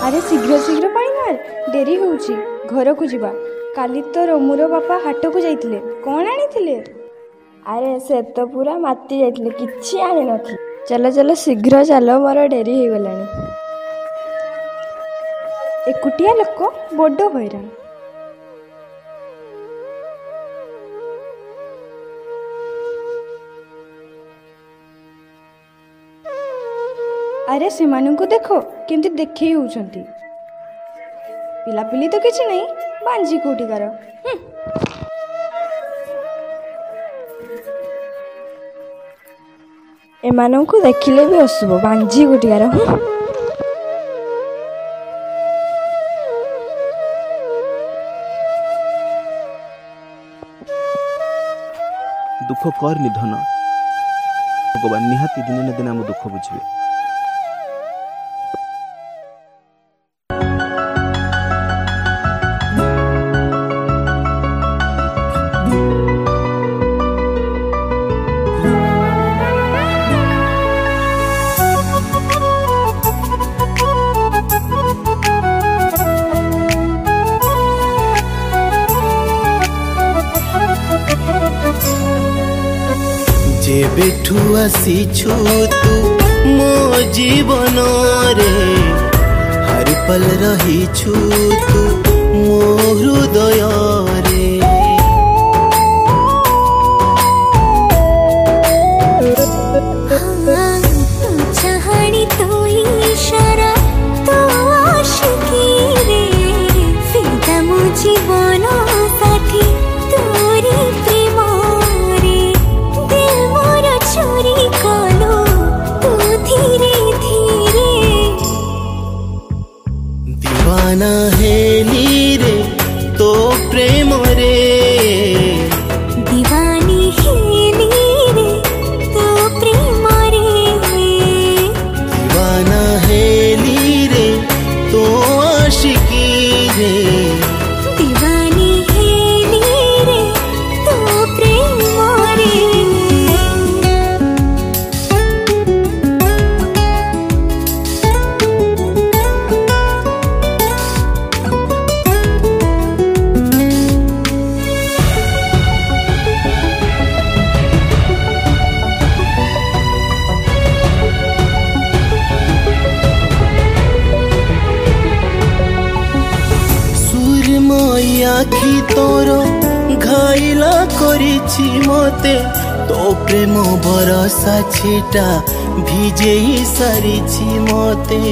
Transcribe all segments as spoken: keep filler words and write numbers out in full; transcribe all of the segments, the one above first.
अरे शीघ्र शीघ्र पानी मार, डेरी होउची, घर को जीवा। काली तो रमुर बापा हाट को जाइथिले, कौन आनिथिले? अरे से तो पूरा माती जाइथिले, किछि आनि नथि। चलो चलो शीघ्र चलो, मोर डेरी हो गलानी। एकुटिया लोक बड़ हैरान। अरे से मानू देखो केमती देखई होउछंती। पिलापिली तो किछि नहीं, बांझी कोटिकार। एमानंकु देखिले भी हसबो, बांझी कोटिकार। दुख कर निधन, भगवान निहाती दिन न दिन आम दुख बुझे। जेबेठू आसीछु तू मो जीवन रे, हर पल रहीछु तू मो हृदय रे। चाहनी तो इशारा तो आशिकी रे, फिदा मो जीवन साथी तोरी प्रेम रे। दिल मोरा चोरी कलो तू धीरे धीरे, दीवाना हेली रे तो प्रेम रे। दीवानी हेली रे तो प्रेम रे। दीवाना हेली रे तो आशिकी रे। दीवानी हेली रे तो प्रेम रे। सुरमई आखि तोर घाइला करिछि मते, तो प्रेम बरसा छिटा भिजेई सारिछि मते।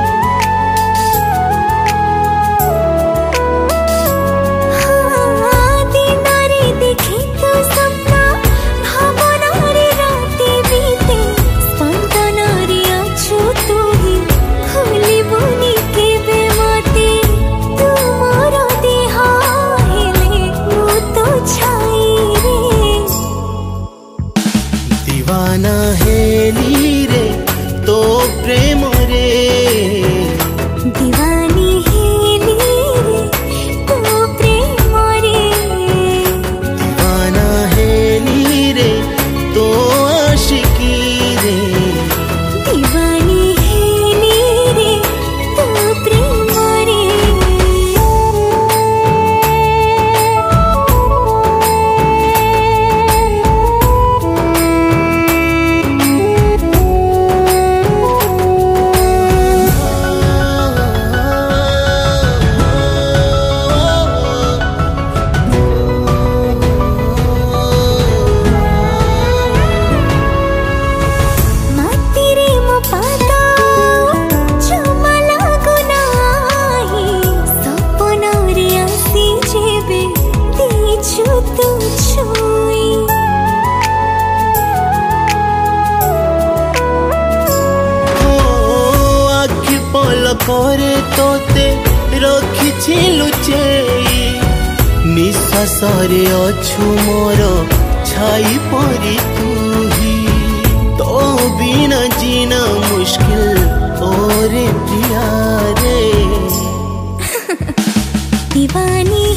दिनारे देखी तो सपना, भावनारे राते बीते, स्पंदनारे अछु तू ही, भूली बुनी केबे मते। तू मोर देह हेले मु तो छाई रे। दीवाना हेली रे तो प्रेम रे। दीवानी हेली रे तो प्रेम रे। दीवाना हेली रे तो आशिकी रे। दीवानी हेली रे तो प्रेम रे। मातीरे मो पादा जमा लागो नाही, सपनारे आसी जेबे देछु तू छुई। ओ आखि पल करे तोते रखिछि लुचेई, निश्वासरे अछु मोर छाई परी तू ही। तो बिना जीना मुश्किल ओरे प्रिया रे। दीवानी